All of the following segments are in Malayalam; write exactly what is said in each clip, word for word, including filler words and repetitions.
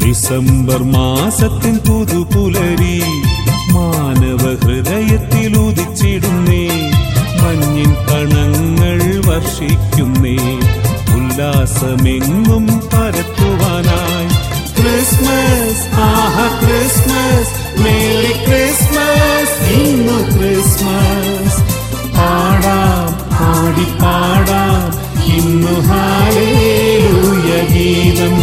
ഡിസംബർ മാസത്തിൻ പുതുപുലരി മാനവ ഹൃദയത്തിൽ ഉദിച്ചിടുന്നേ. മഞ്ഞിൻ കണങ്ങൾ വർഷിക്കുന്നേ, ഉല്ലാസമെങ്ങും പരത്തുവാനായി. ക്രിസ്മസ്, ആഹാ ക്രിസ്മസ്, മേരി ക്രിസ്മസ്, ഇന്നു ക്രിസ്മസ്. പാടാം, പാടി പാടാം ഇന്നു ഹല്ലേലൂയ ഗീതം.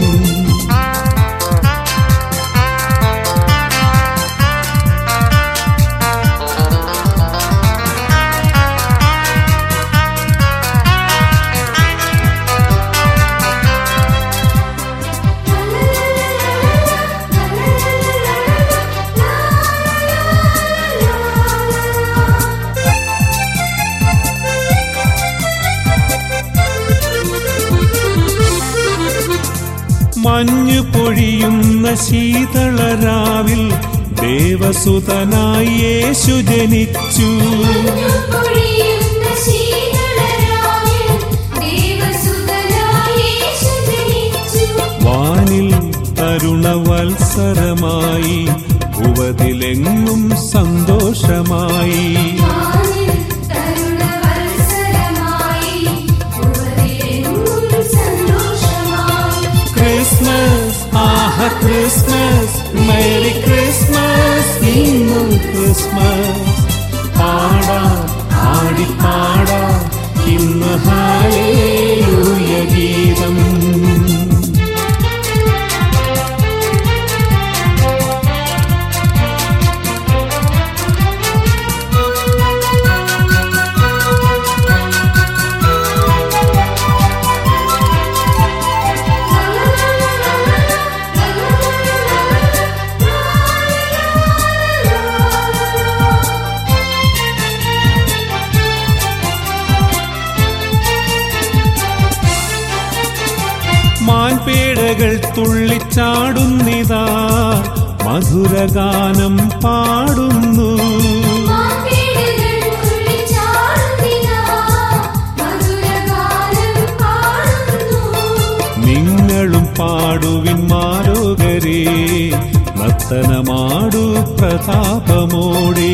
മഞ്ഞു പൊഴിയുന്ന ശീതളരാവിൽ ദേവസുതനായി യേശു ജനിച്ചു. വാനിൽ തരുണവത്സരമായി, ഭുവതിലെങ്ങും സന്തോഷമായി. ക്രിസ്മസ്, ആഹാ ക്രിസ്മസ്, മേരി ക്രിസ്മസ്, ഇന്നു ക്രിസ്മസ്. പാടാം, ആടി പാടാം ഇന്ന് ഹല്ലേലൂയ ഗീതം. മാൻപേടകൾ തുള്ളിച്ചാടുന്നിതാ, മധുരഗാനം പാടുന്നു. നിങ്ങളും പാടുവിൻ മാലോകരേ, നർത്തനമാടു പ്രതാപമോടെ.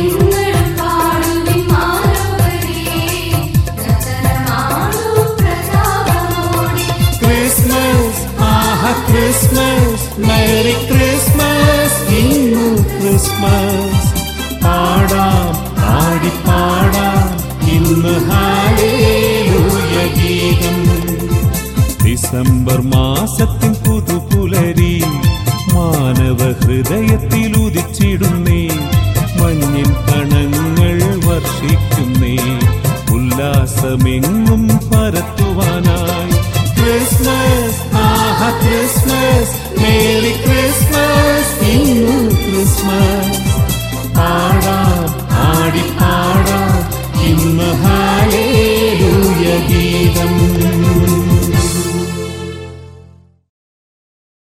ക്രിസ്മസ്, മേരി ക്രിസ്മസ്, ഇന്നു ക്രിസ്മസ്. പാടാം, ആടി പാടാം ഇന്ന് ഹല്ലേലൂയ ഗീതം. ഡിസംബർ മാസത്തിൻ പുതുപുലരി മാനവ ഹൃദയത്തിൽ ഉദിച്ചിടുന്നേ. മഞ്ഞിൻ കണങ്ങൾ വർഷിക്കുന്നേ, ഉല്ലാസമെങ്ങും